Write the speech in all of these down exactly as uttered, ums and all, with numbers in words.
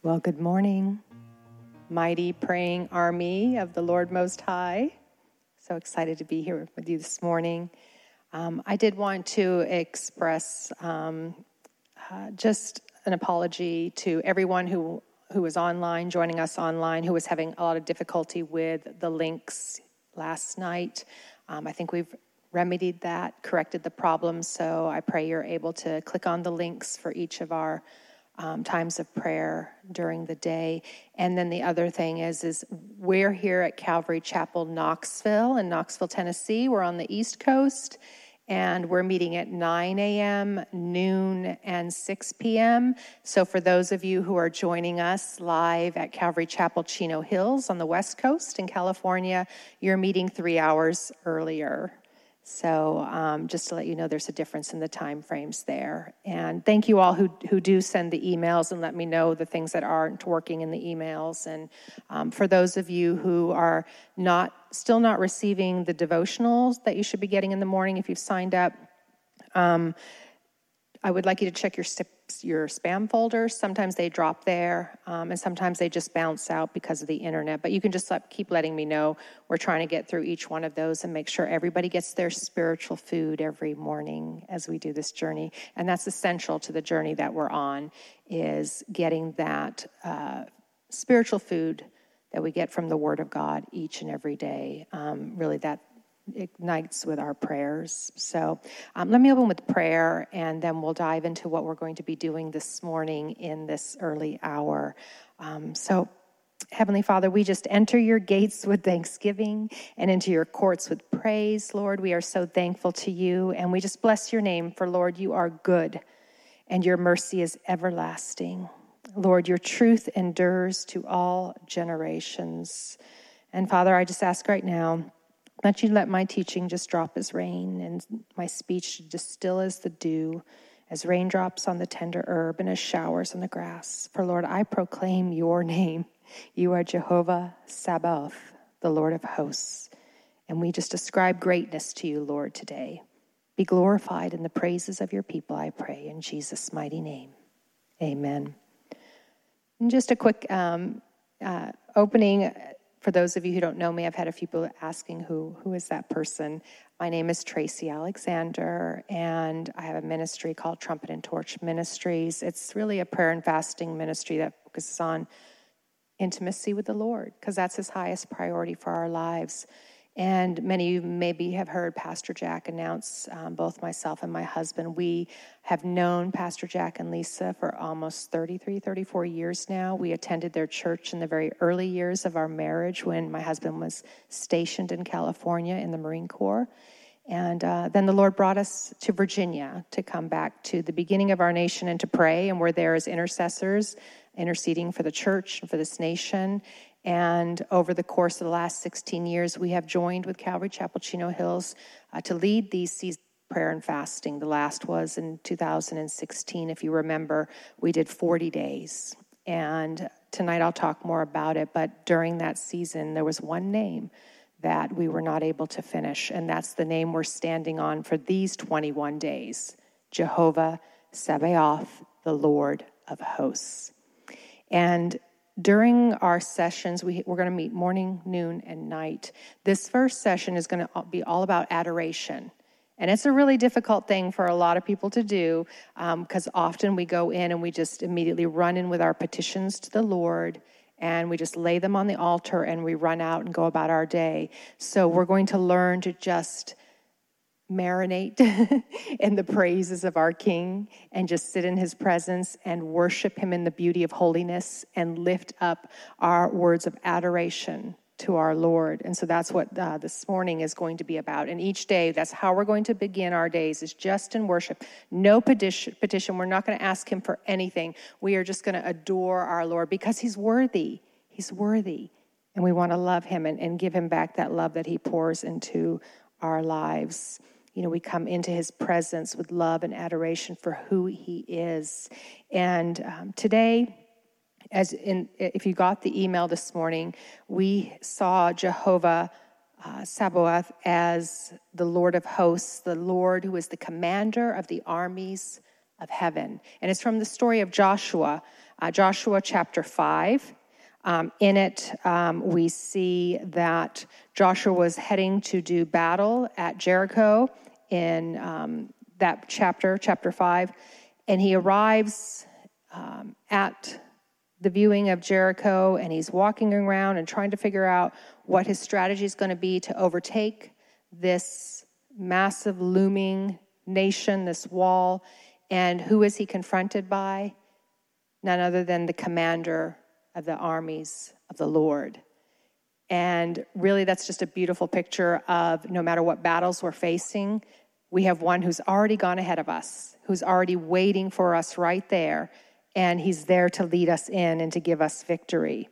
Well, good morning, mighty praying army of the Lord Most High. So excited to be here with you this morning. Um, I did want to express um, uh, just an apology to everyone who, who was online, joining us online, who was having a lot of difficulty with the links last night. Um, I think we've remedied that, corrected the problem, so I pray you're able to click on the links for each of our Um, times of prayer during the day. And then the other thing is, is we're here at Calvary Chapel, Knoxville, in Knoxville, Tennessee. We're on the East Coast, and we're meeting at nine a.m., noon, and six p.m. So for those of you who are joining us live at Calvary Chapel, Chino Hills on the West Coast in California, you're meeting three hours earlier. So um, just to let you know, there's a difference in the time frames there. And thank you all who who do send the emails and let me know the things that aren't working in the emails. And um, for those of you who are not still not receiving the devotionals that you should be getting in the morning, if you've signed up, um, I would like you to check your your spam folders. Sometimes they drop there, um, and sometimes they just bounce out because of the internet. But you can just let, keep letting me know. We're trying to get through each one of those and make sure everybody gets their spiritual food every morning as we do this journey. And that's essential to the journey that we're on, is getting that uh, spiritual food that we get from the Word of God each and every day. Um, really, that ignites with our prayers. So um, let me open with prayer, and then we'll dive into what we're going to be doing this morning in this early hour. Um, so Heavenly Father, we just enter your gates with thanksgiving and into your courts with praise. Lord, we are so thankful to you, and we just bless your name, for Lord, you are good and your mercy is everlasting. Lord, your truth endures to all generations. And Father, I just ask right now that you let my teaching just drop as rain, and my speech distill as the dew, as raindrops on the tender herb and as showers on the grass. For Lord, I proclaim your name. You are Jehovah Sabaoth, the Lord of hosts. And we just ascribe greatness to you, Lord, today. Be glorified in the praises of your people, I pray, in Jesus' mighty name. Amen. And just a quick um, uh, opening. For those of you who don't know me, I've had a few people asking who who is that person. My name is Tracy Alexander, and I have a ministry called Trumpet and Torch Ministries. It's really a prayer and fasting ministry that focuses on intimacy with the Lord, because that's his highest priority for our lives. And many of you maybe have heard Pastor Jack announce, um, both myself and my husband, we have known Pastor Jack and Lisa for almost thirty-three, thirty-four years now. We attended their church in the very early years of our marriage when my husband was stationed in California in the Marine Corps. And uh, then the Lord brought us to Virginia to come back to the beginning of our nation and to pray. And we're there as intercessors, interceding for the church and for this nation. And over the course of the last sixteen years, we have joined with Calvary Chapel, Chino Hills, uh, to lead these seasons of prayer and fasting. The last was in two thousand sixteen. If you remember, we did forty days. And tonight I'll talk more about it. But during that season, there was one name that we were not able to finish. And that's the name we're standing on for these twenty-one days. Jehovah Sabaoth, the Lord of hosts. And during our sessions, we, we're going to meet morning, noon, and night. This first session is going to be all about adoration. And it's a really difficult thing for a lot of people to do, because um, often we go in and we just immediately run in with our petitions to the Lord, and we just lay them on the altar, and we run out and go about our day. So we're going to learn to just marinate in the praises of our King and just sit in his presence and worship him in the beauty of holiness and lift up our words of adoration to our Lord. And so that's what uh, this morning is going to be about. And each day, that's how we're going to begin our days, is just in worship. No petition. petition. We're not going to ask him for anything. We are just going to adore our Lord because he's worthy. He's worthy. And we want to love him and, and give him back that love that he pours into our lives. You know, we come into his presence with love and adoration for who he is. And um, today, as in, if you got the email this morning, we saw Jehovah uh, Sabaoth as the Lord of hosts, the Lord who is the commander of the armies of heaven. And it's from the story of Joshua. uh, Joshua chapter five. Um, in it, um, we see that Joshua was heading to do battle at Jericho in um, that chapter, chapter five, and he arrives um, at the viewing of Jericho, and he's walking around and trying to figure out what his strategy is going to be to overtake this massive looming nation, this wall. And who is he confronted by? None other than the commander of the armies of the Lord. And really, that's just a beautiful picture of no matter what battles we're facing, we have one who's already gone ahead of us, who's already waiting for us right there, and he's there to lead us in and to give us victory.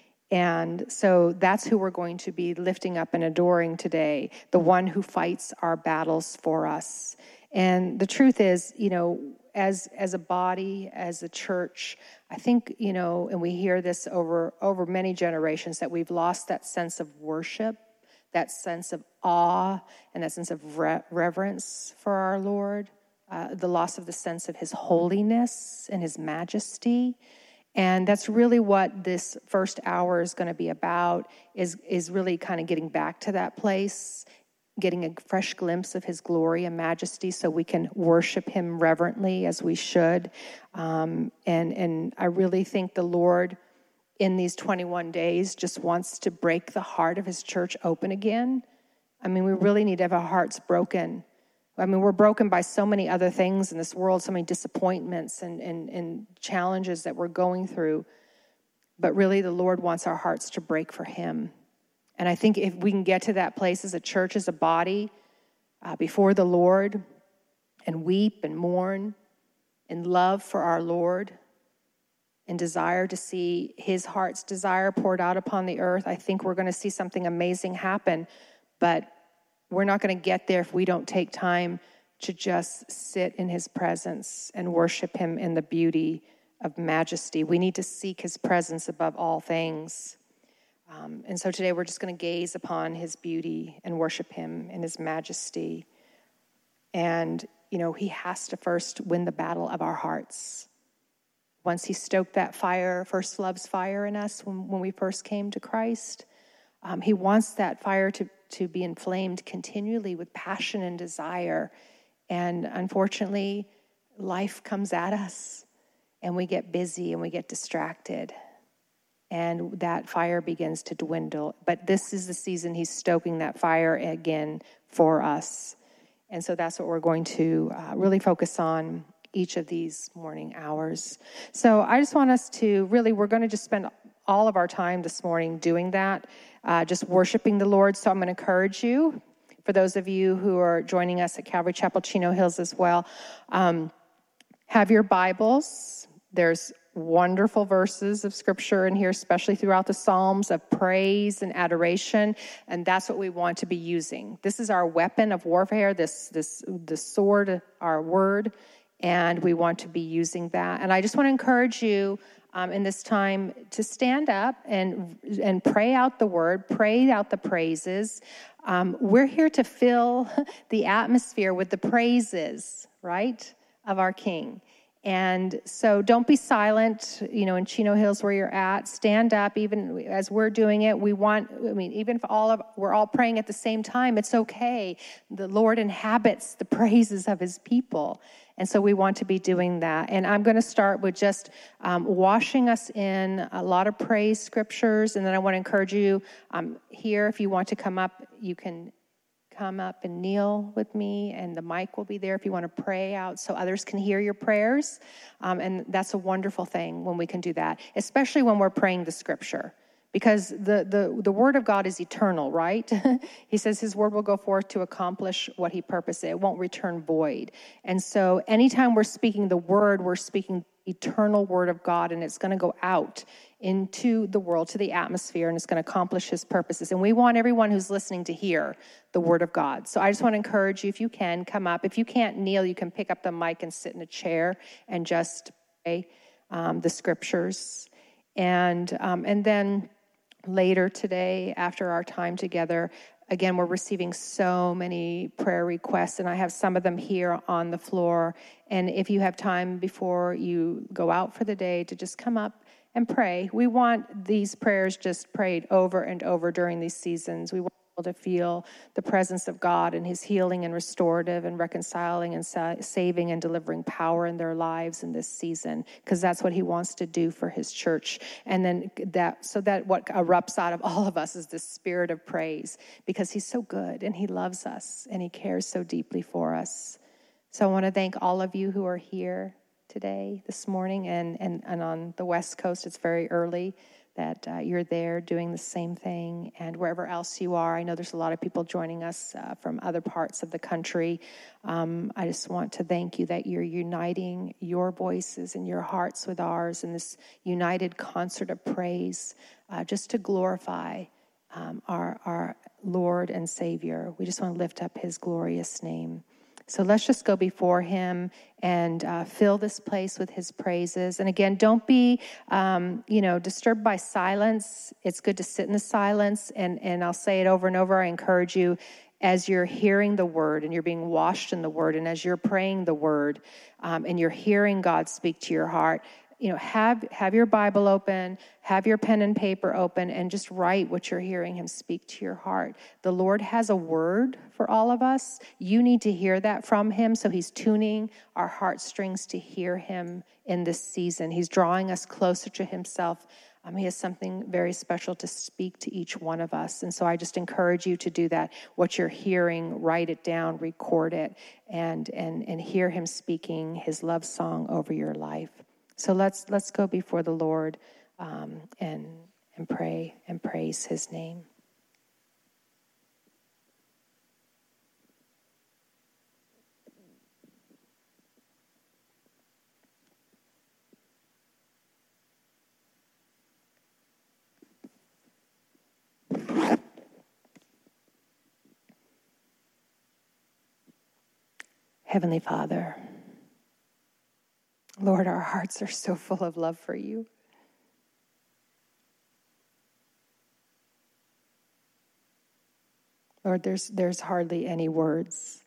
And so that's who we're going to be lifting up and adoring today, the one who fights our battles for us. And the truth is, you know, as as a body, as a church, I think, you know, and we hear this over over many generations, that we've lost that sense of worship, that sense of awe, and that sense of re- reverence for our Lord, uh, the loss of the sense of his holiness and his majesty. And that's really what this first hour is going to be about, is, is really kind of getting back to that place, getting a fresh glimpse of his glory and majesty so we can worship him reverently as we should. Um, and, and I really think the Lord in these twenty-one days just wants to break the heart of his church open again. I mean, we really need to have our hearts broken. I mean, we're broken by so many other things in this world, so many disappointments and, and, and challenges that we're going through. But really, the Lord wants our hearts to break for him. And I think if we can get to that place as a church, as a body, uh, before the Lord, and weep and mourn and love for our Lord, and desire to see his heart's desire poured out upon the earth, I think we're going to see something amazing happen. But we're not going to get there if we don't take time to just sit in his presence and worship him in the beauty of majesty. We need to seek his presence above all things. Um, and so today we're just going to gaze upon his beauty and worship him in his majesty. And, you know, he has to first win the battle of our hearts. Once he stoked that fire, first love's fire in us when, when we first came to Christ, um, he wants that fire to, to be inflamed continually with passion and desire. And unfortunately, life comes at us, and we get busy and we get distracted. And that fire begins to dwindle. But this is the season he's stoking that fire again for us. And so that's what we're going to uh, really focus on each of these morning hours. So I just want us to really, we're going to just spend all of our time this morning doing that, uh, just worshiping the Lord. So I'm going to encourage you, for those of you who are joining us at Calvary Chapel, Chino Hills as well, um, have your Bibles. There's wonderful verses of scripture in here, especially throughout the Psalms, of praise and adoration, and that's what we want to be using. This is our weapon of warfare, this this the sword, our word, and we want to be using that. And I just want to encourage you um, in this time to stand up and and pray out the word, pray out the praises. Um, we're here to fill the atmosphere with the praises, right, of our King. And so don't be silent, you know, in Chino Hills where you're at. Stand up, even as we're doing it. We want, I mean, even if all of, we're all praying at the same time, it's okay. The Lord inhabits the praises of his people. And so we want to be doing that. And I'm going to start with just um, washing us in a lot of praise scriptures. And then I want to encourage you um, here, if you want to come up, you can come up and kneel with me, and the mic will be there if you want to pray out so others can hear your prayers. Um, and that's a wonderful thing when we can do that, especially when we're praying the scripture, because the, the, the word of God is eternal, right? He says his word will go forth to accomplish what he purposed. It won't return void. And so anytime we're speaking the word, we're speaking eternal word of God, and it's going to go out into the world, to the atmosphere, and it's going to accomplish his purposes. And we want everyone who's listening to hear the word of God. So I just want to encourage you, if you can, come up. If you can't kneel, you can pick up the mic and sit in a chair and just pray um, the scriptures. And um, and then later today, after our time together, again, we're receiving so many prayer requests, and I have some of them here on the floor. And if you have time before you go out for the day to just come up and pray, we want these prayers just prayed over and over during these seasons. We want people to feel the presence of God and his healing and restorative and reconciling and sa- saving and delivering power in their lives in this season, because that's what he wants to do for his church. And then that, so that what erupts out of all of us is this spirit of praise, because he's so good and he loves us and he cares so deeply for us. So I want to thank all of you who are here today, this morning, and, and, and on the West Coast, it's very early, that uh, you're there doing the same thing. And wherever else you are, I know there's a lot of people joining us uh, from other parts of the country. Um, I just want to thank you that you're uniting your voices and your hearts with ours in this united concert of praise, uh, just to glorify um, our, our Lord and Savior. We just want to lift up his glorious name. So let's just go before him and uh, fill this place with his praises. And again, don't be, um, you know, disturbed by silence. It's good to sit in the silence. And, and I'll say it over and over. I encourage you, as you're hearing the word and you're being washed in the word, and as you're praying the word um, and you're hearing God speak to your heart, you know, have have your Bible open, have your pen and paper open, and just write what you're hearing him speak to your heart. The Lord has a word for all of us. You need to hear that from him, so he's tuning our heartstrings to hear him in this season. He's drawing us closer to himself. Um, he has something very special to speak to each one of us. And so I just encourage you to do that. What you're hearing, write it down, record it, and and and hear him speaking his love song over your life. So let's let's go before the Lord um, and and pray and praise his name. Heavenly Father, Lord, our hearts are so full of love for you. Lord, there's there's hardly any words,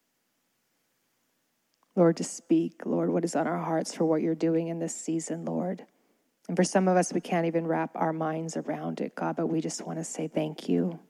Lord, to speak, Lord, what is on our hearts for what you're doing in this season, Lord. And for some of us, we can't even wrap our minds around it, God, but we just want to say thank you.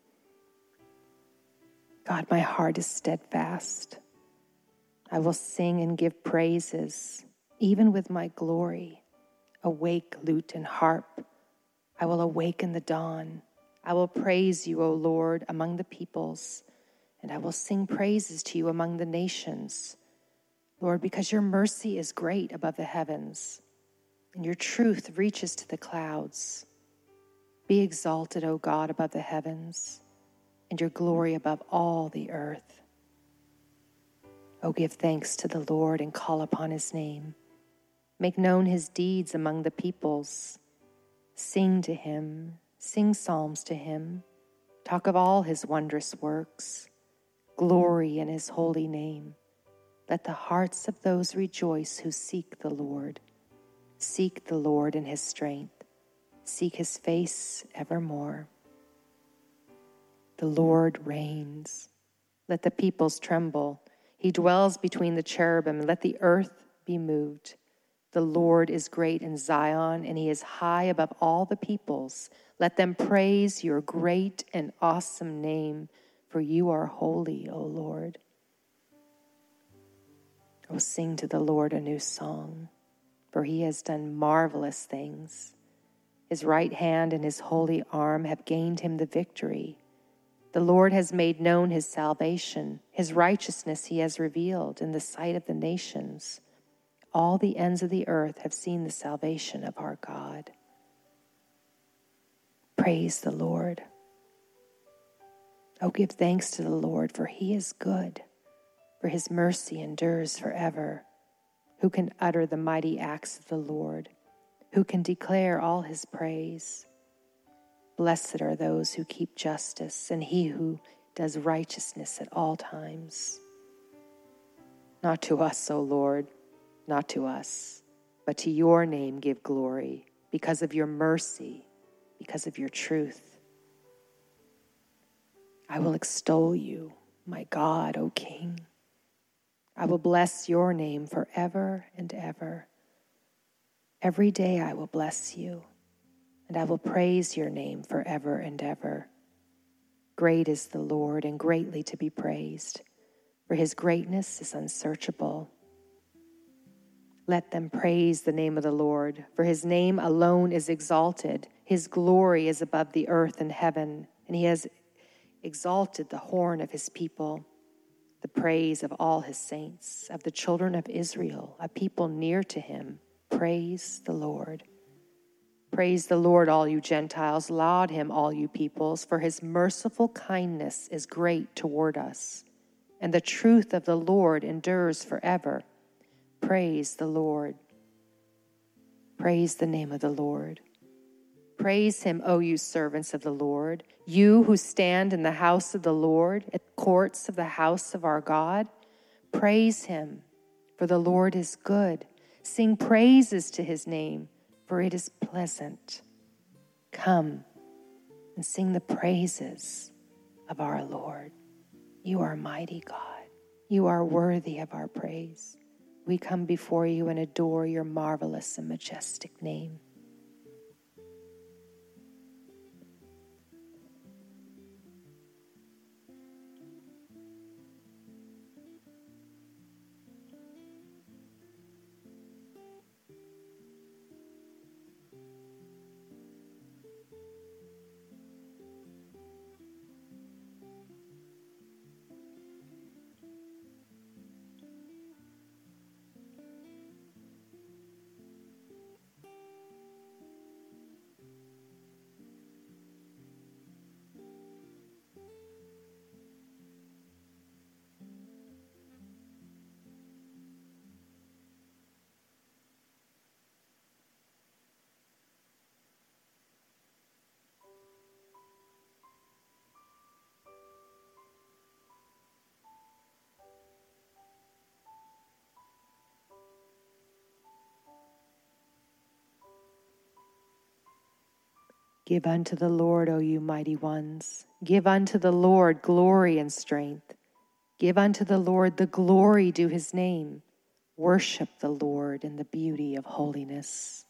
God, my heart is steadfast. I will sing and give praises, even with my glory. Awake, lute and harp. I will awaken the dawn. I will praise you, O Lord, among the peoples, and I will sing praises to you among the nations. Lord, because your mercy is great above the heavens, and your truth reaches to the clouds. Be exalted, O God, above the heavens, and your glory above all the earth. O give thanks to the Lord and call upon his name. Make known his deeds among the peoples. Sing to him, sing psalms to him. Talk of all his wondrous works. Glory in his holy name. Let the hearts of those rejoice who seek the Lord. Seek the Lord in his strength. Seek his face evermore. The Lord reigns. Let the peoples tremble. He dwells between the cherubim. Let the earth be moved. The Lord is great in Zion, and he is high above all the peoples. Let them praise your great and awesome name, for you are holy, O Lord. Oh, sing to the Lord a new song, for he has done marvelous things. His right hand and his holy arm have gained him the victory. The Lord has made known his salvation. His righteousness he has revealed in the sight of the nations. All the ends of the earth have seen the salvation of our God. Praise the Lord. Oh, give thanks to the Lord, for he is good, for his mercy endures forever. Who can utter the mighty acts of the Lord? Who can declare all his praise? Blessed are those who keep justice, and he who does righteousness at all times. Not to us, O Lord, not to us, but to your name give glory, because of your mercy, because of your truth. I will extol you, my God, O King. I will bless your name forever and ever. Every day I will bless you, and I will praise your name forever and ever. Great is the Lord, and greatly to be praised, for his greatness is unsearchable. Let them praise the name of the Lord, for his name alone is exalted. His glory is above the earth and heaven, and he has exalted the horn of his people, the praise of all his saints, of the children of Israel, a people near to him. Praise the Lord. Praise the Lord, all you Gentiles. Laud him, all you peoples, for his merciful kindness is great toward us, and the truth of the Lord endures forever. Praise the Lord. Praise the name of the Lord. Praise him, O you servants of the Lord, you who stand in the house of the Lord, at the courts of the house of our God. Praise him, for the Lord is good. Sing praises to his name, for it is pleasant. Come and sing the praises of our Lord. You are mighty God. You are worthy of our praise. We come before you and adore your marvelous and majestic name. Give unto the Lord, O you mighty ones. Give unto the Lord glory and strength. Give unto the Lord the glory due his name. Worship the Lord in the beauty of holiness.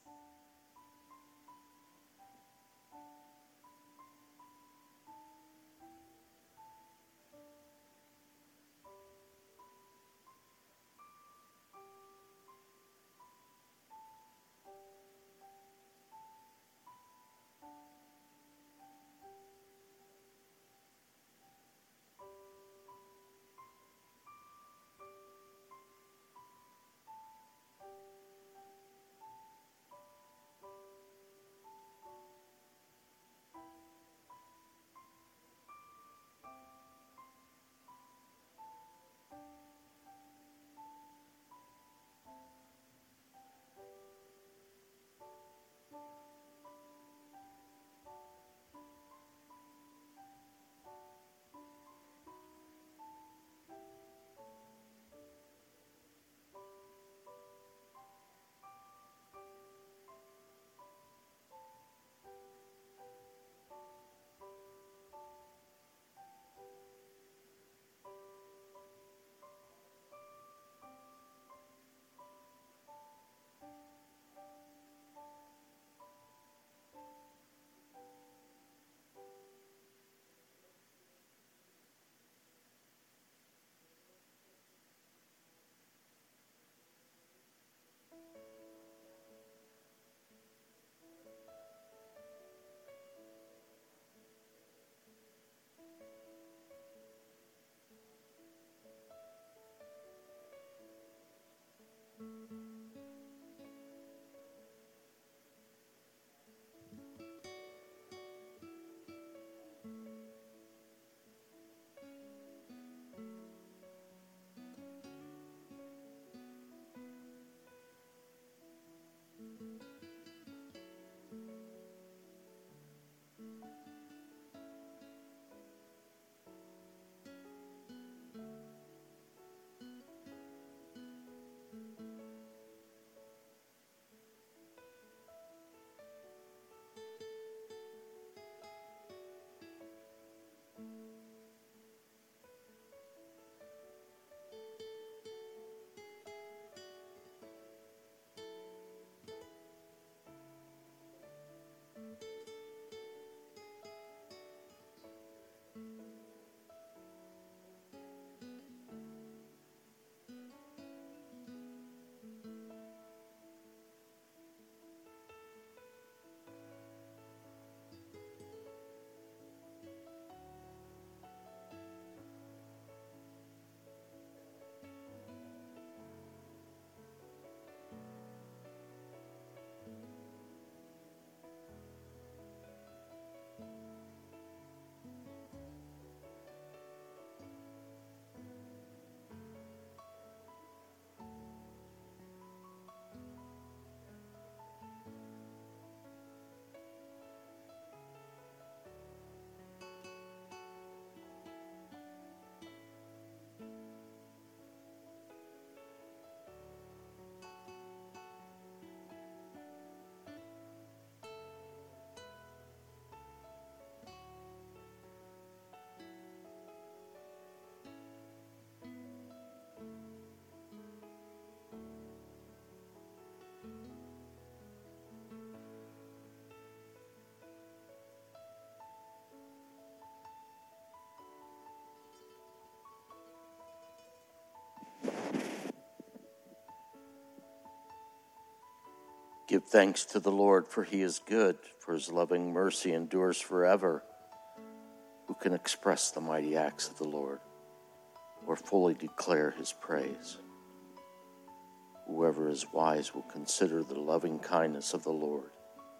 Give thanks to the Lord, for he is good, for his loving mercy endures forever. Who can express the mighty acts of the Lord, or fully declare his praise? Whoever is wise will consider the loving kindness of the Lord.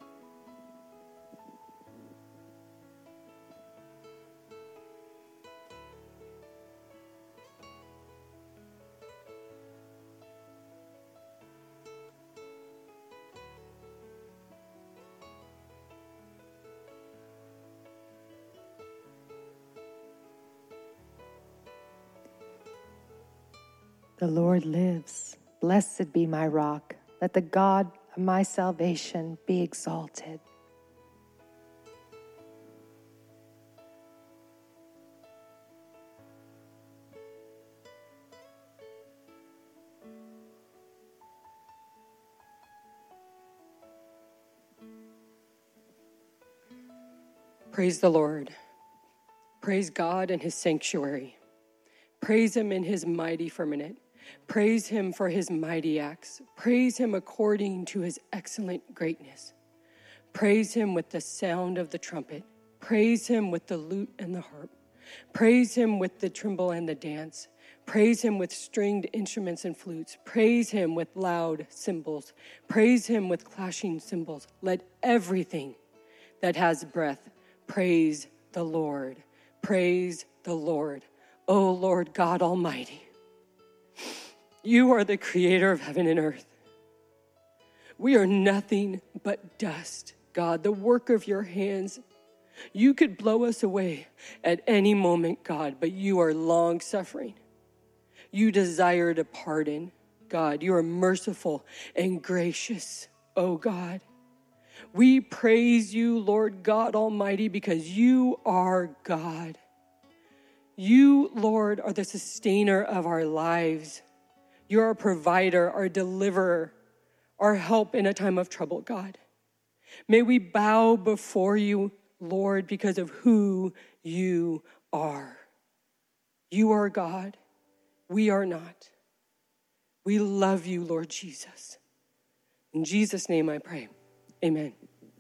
The Lord lives. Blessed be my rock. Let the God of my salvation be exalted. Praise the Lord. Praise God in his sanctuary. Praise him in his mighty firmament. Praise him for his mighty acts. Praise him according to his excellent greatness. Praise him with the sound of the trumpet. Praise him with the lute and the harp. Praise him with the timbrel and the dance. Praise him with stringed instruments and flutes. Praise him with loud cymbals. Praise him with clashing cymbals. Let everything that has breath praise the Lord. Praise the Lord. O Lord God Almighty, you are the creator of heaven and earth. We are nothing but dust, God, the work of your hands. You could blow us away at any moment, God, but you are long-suffering. You desire to pardon, God. You are merciful and gracious, oh God. We praise you, Lord God Almighty, because you are God. You, Lord, are the sustainer of our lives. You're our provider, our deliverer, our help in a time of trouble, God. May we bow before you, Lord, because of who you are. You are God. We are not. We love you, Lord Jesus. In Jesus' name I pray. Amen.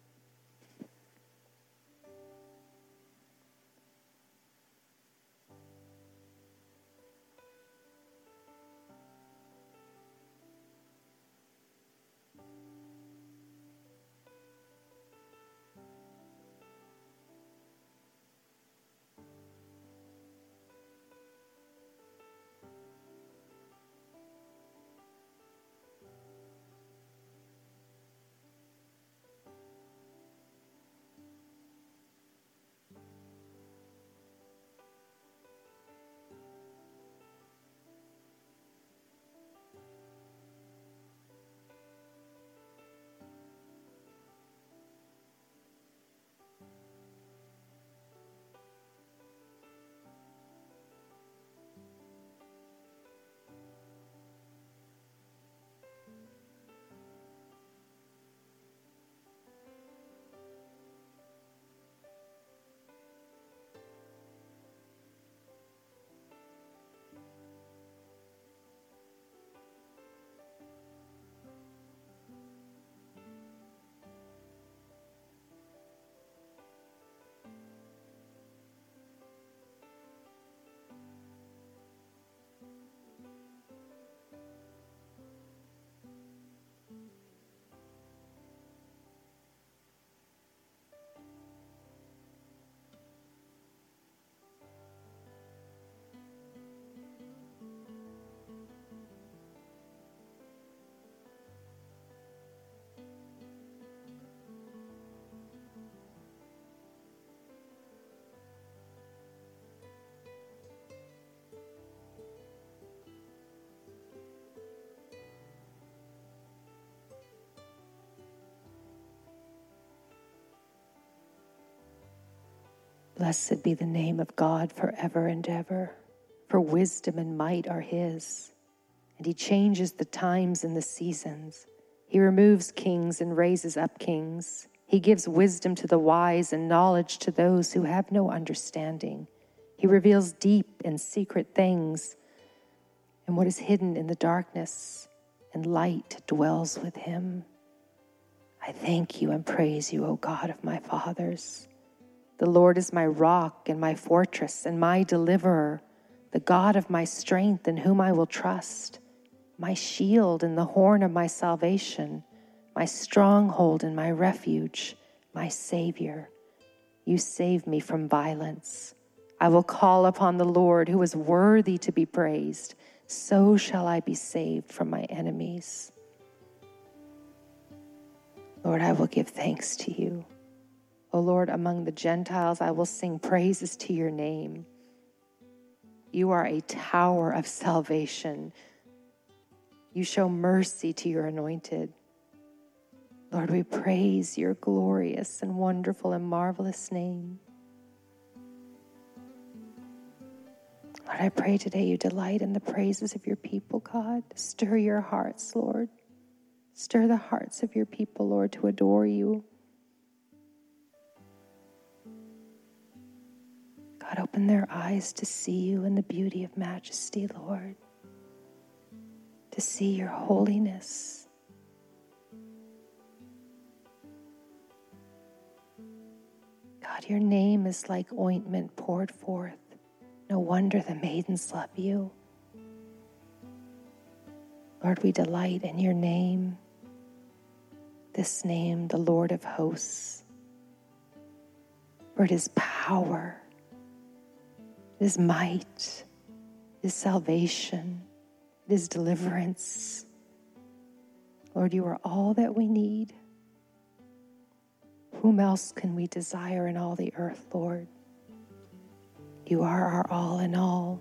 Blessed be the name of God forever and ever, for wisdom and might are his. And he changes the times and the seasons. He removes kings and raises up kings. He gives wisdom to the wise and knowledge to those who have no understanding. He reveals deep and secret things, and what is hidden in the darkness, and light dwells with him. I thank you and praise you, O God of my fathers. The Lord is my rock and my fortress and my deliverer, the God of my strength in whom I will trust, my shield and the horn of my salvation, my stronghold and my refuge, my Savior. You save me from violence. I will call upon the Lord who is worthy to be praised. So shall I be saved from my enemies. Lord, I will give thanks to you. O Lord, among the Gentiles, I will sing praises to your name. You are a tower of salvation. You show mercy to your anointed. Lord, we praise your glorious and wonderful and marvelous name. Lord, I pray today you delight in the praises of your people, God. Stir your hearts, Lord. Stir the hearts of your people, Lord, to adore you. God, open their eyes to see you in the beauty of majesty, Lord. To see your holiness. God, your name is like ointment poured forth. No wonder the maidens love you. Lord, we delight in your name. This name, the Lord of hosts. For it is power, it is might, it is salvation, it is deliverance. Lord, you are all that we need. Whom else can we desire in all the earth, Lord? You are our all in all.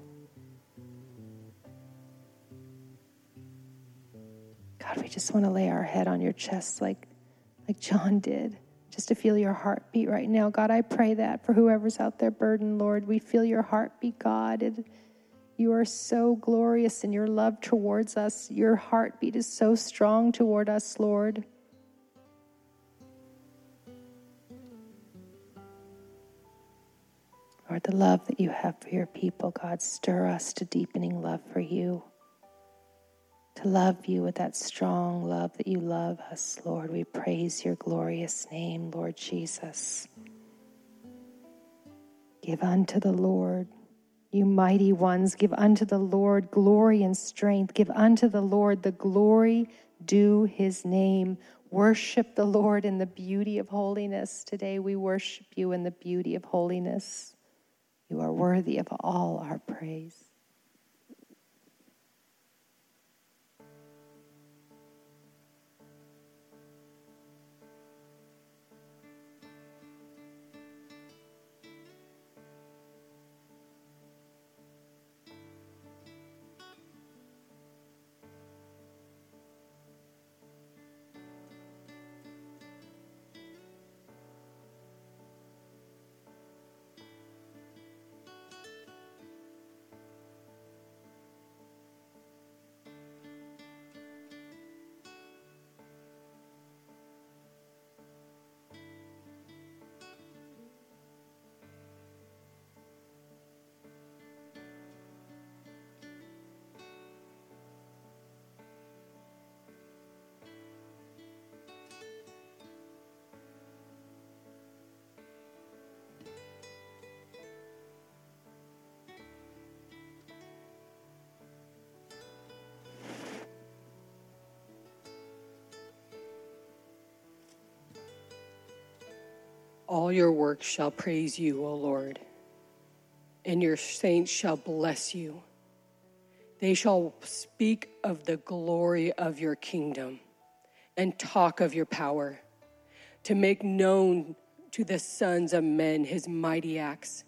God, we just want to lay our head on your chest like, like John did, just to feel your heartbeat right now. God, I pray that for whoever's out there burdened, Lord, we feel your heartbeat, God. And you are so glorious in your love towards us. Your heartbeat is so strong toward us, Lord. Lord, the love that you have for your people, God, stir us to deepening love for you. To love you with that strong love that you love us, Lord. We praise your glorious name, Lord Jesus. Give unto the Lord, you mighty ones, give unto the Lord glory and strength. Give unto the Lord the glory due his name. Worship the Lord in the beauty of holiness. Today we worship you in the beauty of holiness. You are worthy of all our praise. All your works shall praise you, O Lord, and your saints shall bless you. They shall speak of the glory of your kingdom and talk of your power, to make known to the sons of men his mighty acts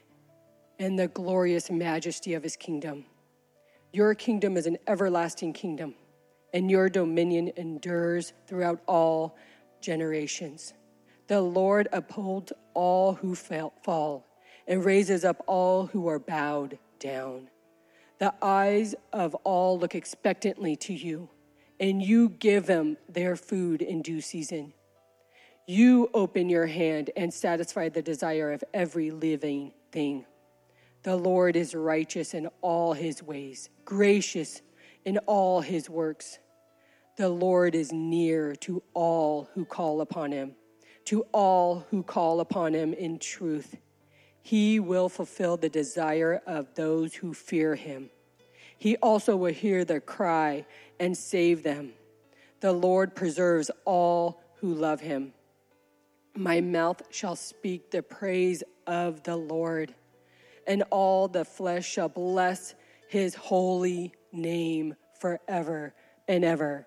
and the glorious majesty of his kingdom. Your kingdom is an everlasting kingdom, and your dominion endures throughout all generations. The Lord upholds all who fall and raises up all who are bowed down. The eyes of all look expectantly to you, and you give them their food in due season. You open your hand and satisfy the desire of every living thing. The Lord is righteous in all his ways, gracious in all his works. The Lord is near to all who call upon him, to all who call upon him in truth. He will fulfill the desire of those who fear him. He also will hear their cry and save them. The Lord preserves all who love him. My mouth shall speak the praise of the Lord, and all the flesh shall bless his holy name forever and ever.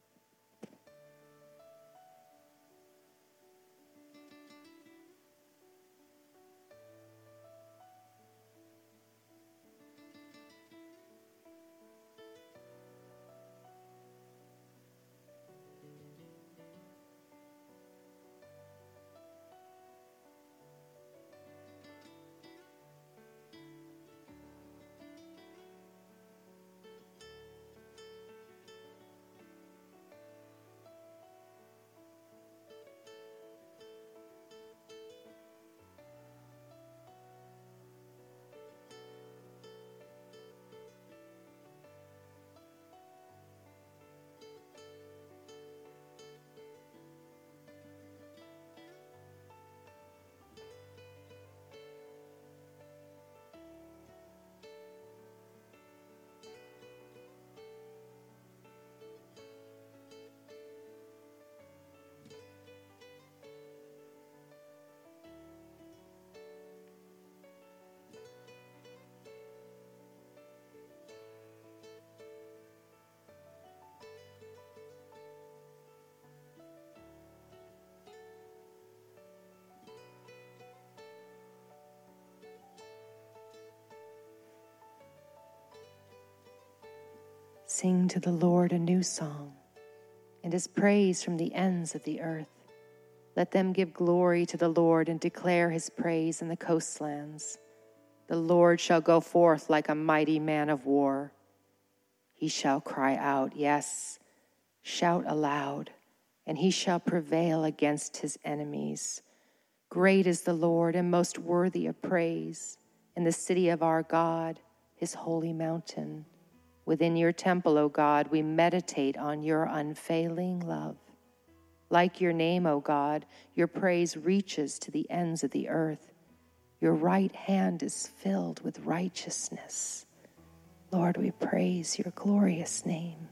Sing to the Lord a new song, and his praise from the ends of the earth. Let them give glory to the Lord and declare his praise in the coastlands. The Lord shall go forth like a mighty man of war. He shall cry out, yes, shout aloud, and he shall prevail against his enemies. Great is the Lord and most worthy of praise in the city of our God, his holy mountain. Within your temple, O God, we meditate on your unfailing love. Like your name, O God, your praise reaches to the ends of the earth. Your right hand is filled with righteousness. Lord, we praise your glorious name.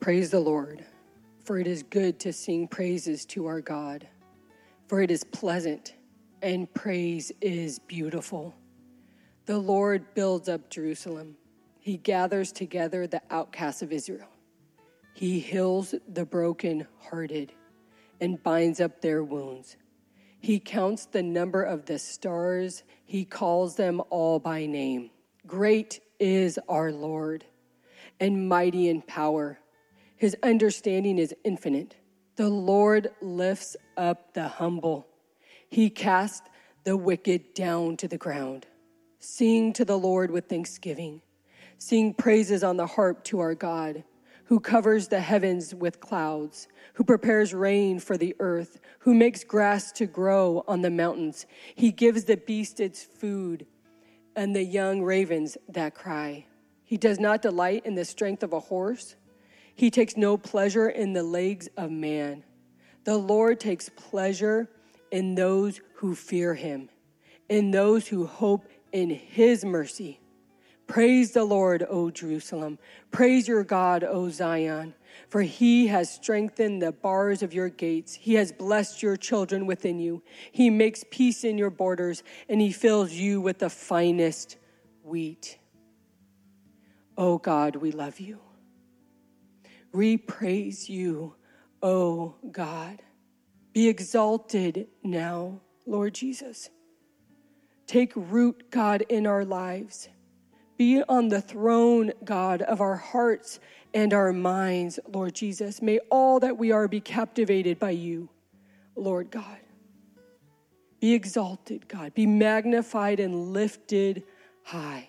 Praise the Lord, for it is good to sing praises to our God, for it is pleasant, and praise is beautiful. The Lord builds up Jerusalem. He gathers together the outcasts of Israel. He heals the broken-hearted and binds up their wounds. He counts the number of the stars. He calls them all by name. Great is our Lord, and mighty in power. His understanding is infinite. The Lord lifts up the humble. He casts the wicked down to the ground. Sing to the Lord with thanksgiving. Sing praises on the harp to our God, who covers the heavens with clouds, who prepares rain for the earth, who makes grass to grow on the mountains. He gives the beast its food and the young ravens that cry. He does not delight in the strength of a horse. He takes no pleasure in the legs of man. The Lord takes pleasure in those who fear him, in those who hope in his mercy. Praise the Lord, O Jerusalem. Praise your God, O Zion. For he has strengthened the bars of your gates. He has blessed your children within you. He makes peace in your borders, and he fills you with the finest wheat. O God, we love you. We praise you, O God. Be exalted now, Lord Jesus. Take root, God, in our lives. Be on the throne, God, of our hearts and our minds, Lord Jesus. May all that we are be captivated by you, Lord God. Be exalted, God. Be magnified and lifted high.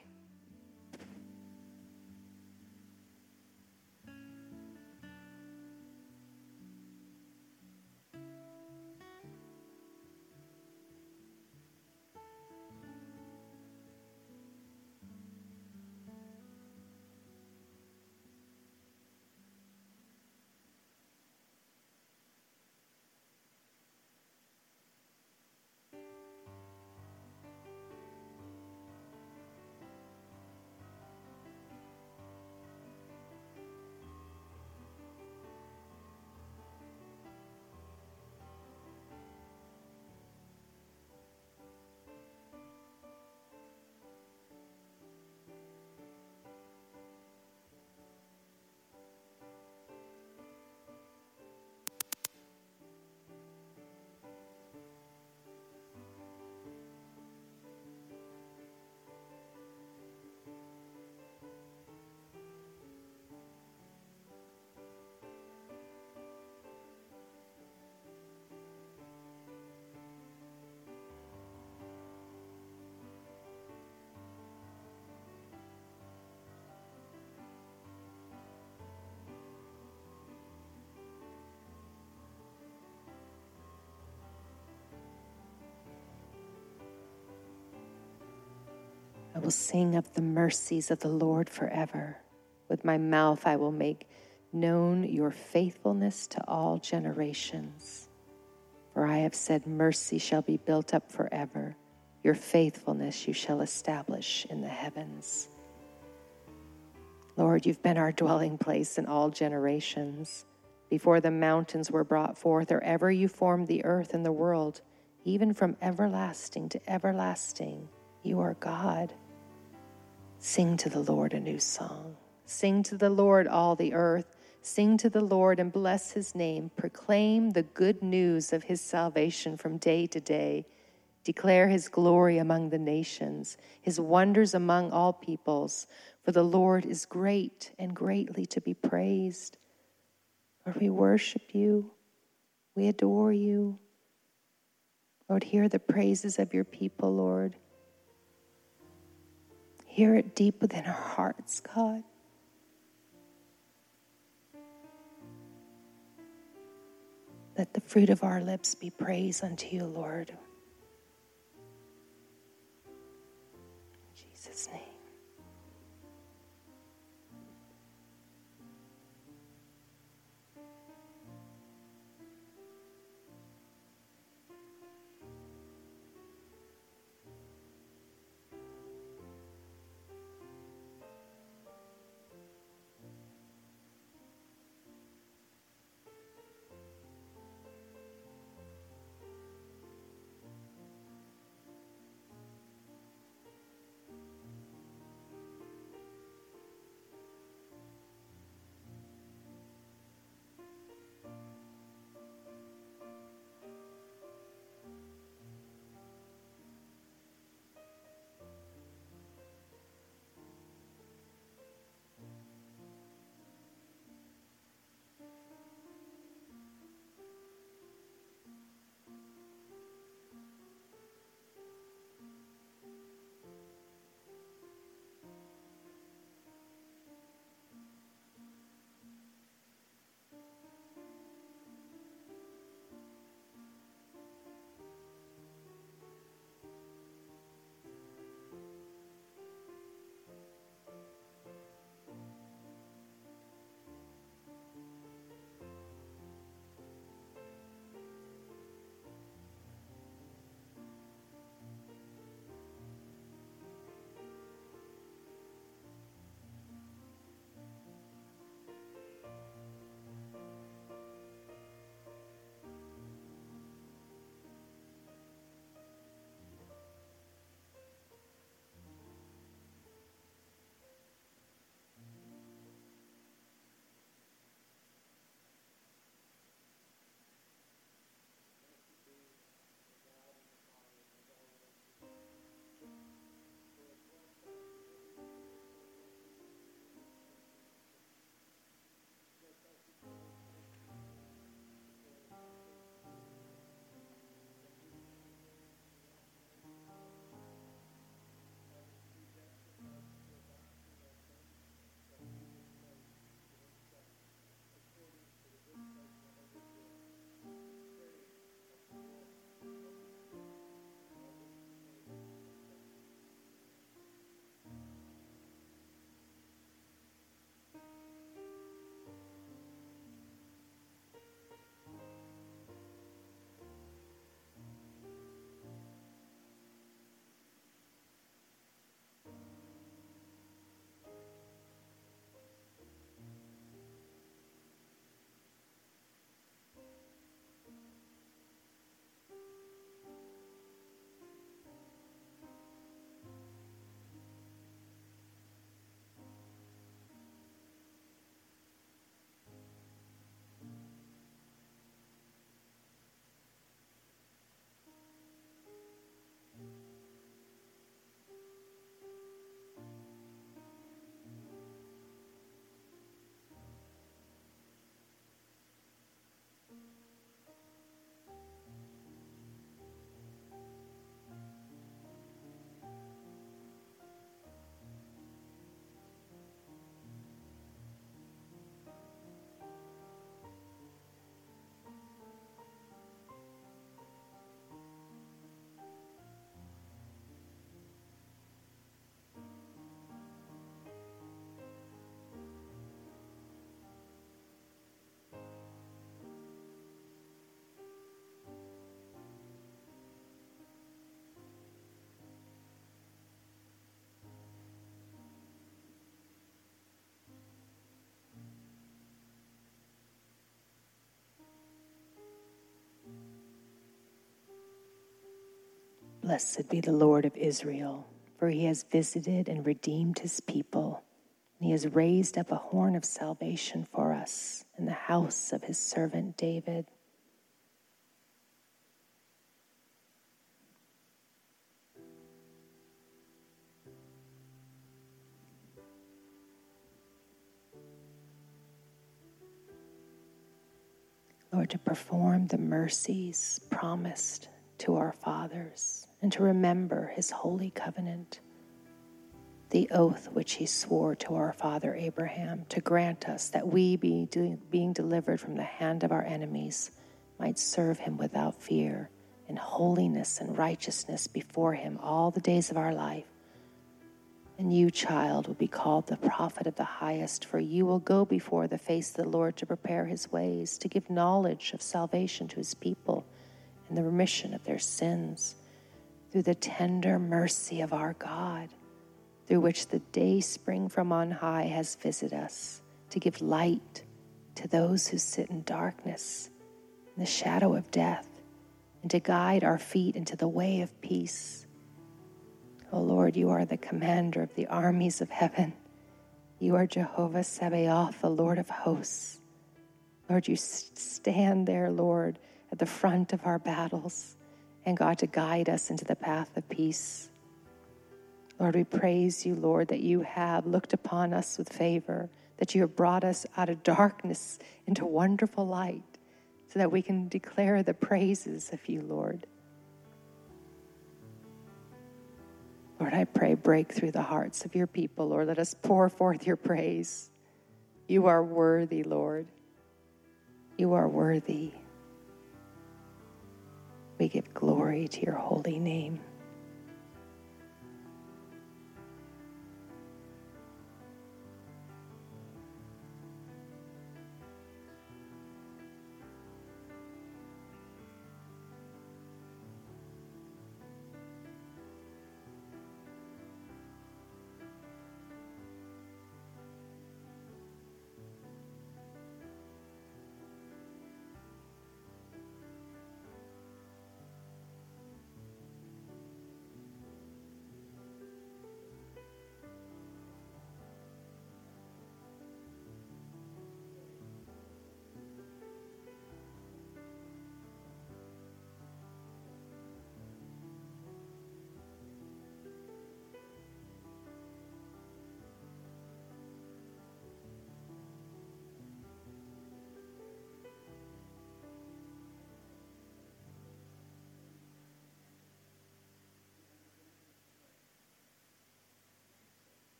I will sing of the mercies of the Lord forever. With my mouth I will make known your faithfulness to all generations. For I have said, mercy shall be built up forever. Your faithfulness you shall establish in the heavens. Lord, you've been our dwelling place in all generations. Before the mountains were brought forth, or ever you formed the earth and the world, even from everlasting to everlasting, you are God. Sing to the Lord a new song. Sing to the Lord, all the earth. Sing to the Lord and bless his name. Proclaim the good news of his salvation from day to day. Declare his glory among the nations, his wonders among all peoples. For the Lord is great and greatly to be praised. Lord, we worship you. We adore you. Lord, hear the praises of your people, Lord. Hear it deep within our hearts, God. Let the fruit of our lips be praise unto you, Lord. In Jesus' name. Blessed be the Lord of Israel, for he has visited and redeemed his people, and he has raised up a horn of salvation for us in the house of his servant David. Lord, to perform the mercies promised to our fathers and to remember his holy covenant, the oath which he swore to our father Abraham, to grant us that we, be de- being delivered from the hand of our enemies, might serve him without fear in holiness and righteousness before him all the days of our life. And you, child, will be called the prophet of the highest, for you will go before the face of the Lord to prepare his ways, to give knowledge of salvation to his people and the remission of their sins, through the tender mercy of our God, through which the day spring from on high has visited us, to give light to those who sit in darkness, in the shadow of death, and to guide our feet into the way of peace. O Lord, you are the commander of the armies of heaven. You are Jehovah Sabaoth, the Lord of hosts. Lord, you stand there, Lord, at the front of our battles, and God, to guide us into the path of peace. Lord, we praise you, Lord, that you have looked upon us with favor, that you have brought us out of darkness into wonderful light, so that we can declare the praises of you, Lord. Lord, I pray, break through the hearts of your people. Lord, let us pour forth your praise. You are worthy, Lord. You are worthy. We give glory to your holy name.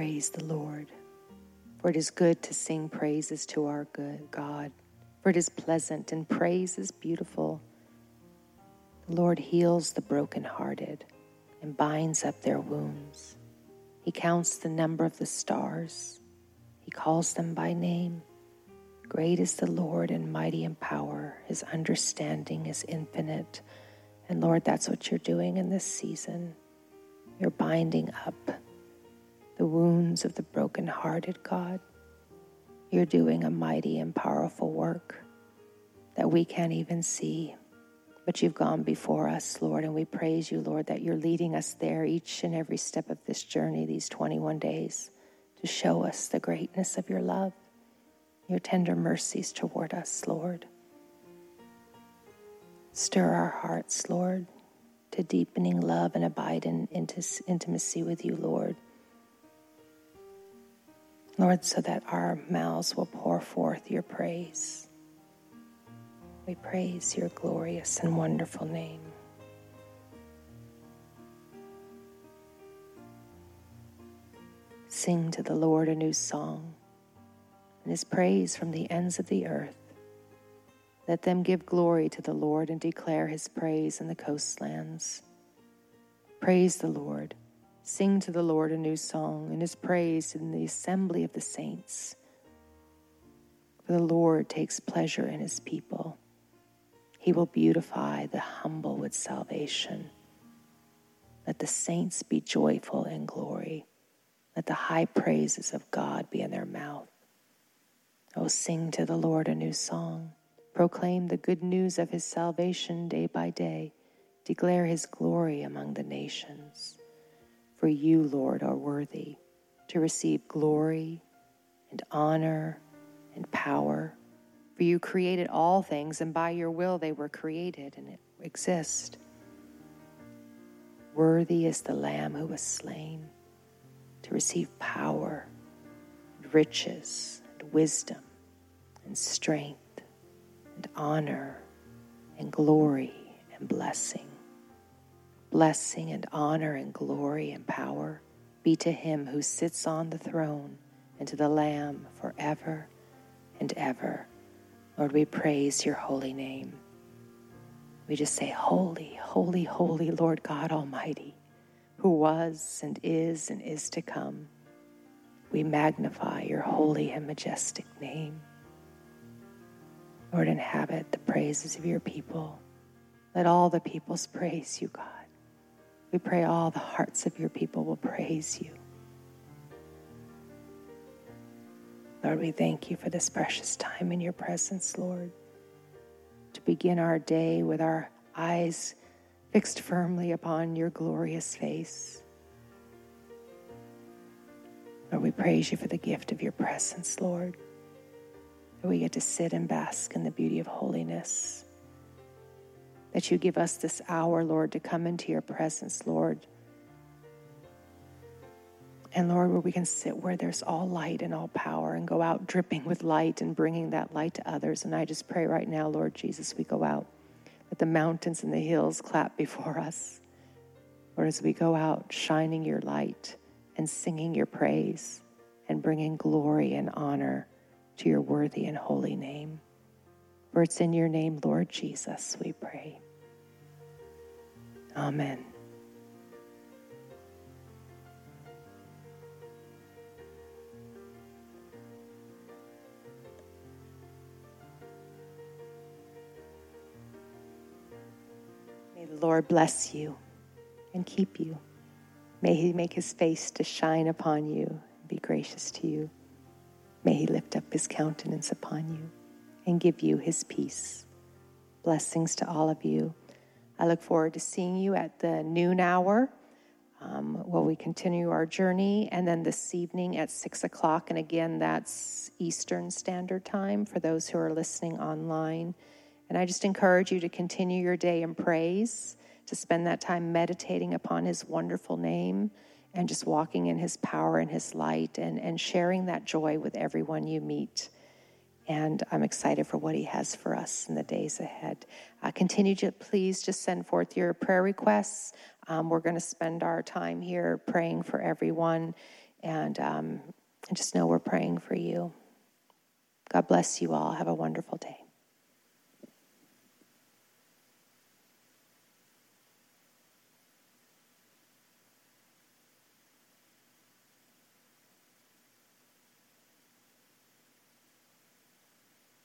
Praise the Lord. For it is good to sing praises to our good God. For it is pleasant and praise is beautiful. The Lord heals the brokenhearted and binds up their wounds. He counts the number of the stars. He calls them by name. Great is the Lord and mighty in power. His understanding is infinite. And Lord, that's what you're doing in this season. You're binding up the wounds of the brokenhearted, God. You're doing a mighty and powerful work that we can't even see. But you've gone before us, Lord, and we praise you, Lord, that you're leading us there each and every step of this journey, these twenty-one days, to show us the greatness of your love, your tender mercies toward us, Lord. Stir our hearts, Lord, to deepening love and abide in intimacy with you, Lord. Lord, so that our mouths will pour forth your praise. We praise your glorious and wonderful name. Sing to the Lord a new song, and his praise from the ends of the earth. Let them give glory to the Lord and declare his praise in the coastlands. Praise the Lord. Sing to the Lord a new song, and his praise in the assembly of the saints. For the Lord takes pleasure in his people. He will beautify the humble with salvation. Let the saints be joyful in glory. Let the high praises of God be in their mouth. Oh, sing to the Lord a new song. Proclaim the good news of his salvation day by day. Declare his glory among the nations. For you, Lord, are worthy to receive glory and honor and power. For you created all things, and by your will they were created and exist. Worthy is the Lamb who was slain to receive power and riches and wisdom and strength and honor and glory and blessing. Blessing and honor and glory and power be to him who sits on the throne and to the Lamb forever and ever. Lord, we praise your holy name. We just say, holy, holy, holy Lord God Almighty, who was and is and is to come. We magnify your holy and majestic name. Lord, inhabit the praises of your people. Let all the peoples praise you, God. We pray all the hearts of your people will praise you. Lord, we thank you for this precious time in your presence, Lord, to begin our day with our eyes fixed firmly upon your glorious face. Lord, we praise you for the gift of your presence, Lord, that we get to sit and bask in the beauty of holiness, that you give us this hour, Lord, to come into your presence, Lord. And Lord, where we can sit where there's all light and all power and go out dripping with light and bringing that light to others. And I just pray right now, Lord Jesus, we go out. Let the mountains and the hills clap before us. Lord, as we go out shining your light and singing your praise and bringing glory and honor to your worthy and holy name. For it's in your name, Lord Jesus, we pray. Amen. May the Lord bless you and keep you. May he make his face to shine upon you and be gracious to you. May he lift up his countenance upon you and give you his peace. Blessings to all of you. I look forward to seeing you at the noon hour um, while we continue our journey. And then this evening at six o'clock. And again, that's Eastern Standard Time for those who are listening online. And I just encourage you to continue your day in praise, to spend that time meditating upon his wonderful name and just walking in his power and his light and, and sharing that joy with everyone you meet. And I'm excited for what he has for us in the days ahead. Uh, continue to please just send forth your prayer requests. Um, we're going to spend our time here praying for everyone And, um, and just know we're praying for you. God bless you all. Have a wonderful day.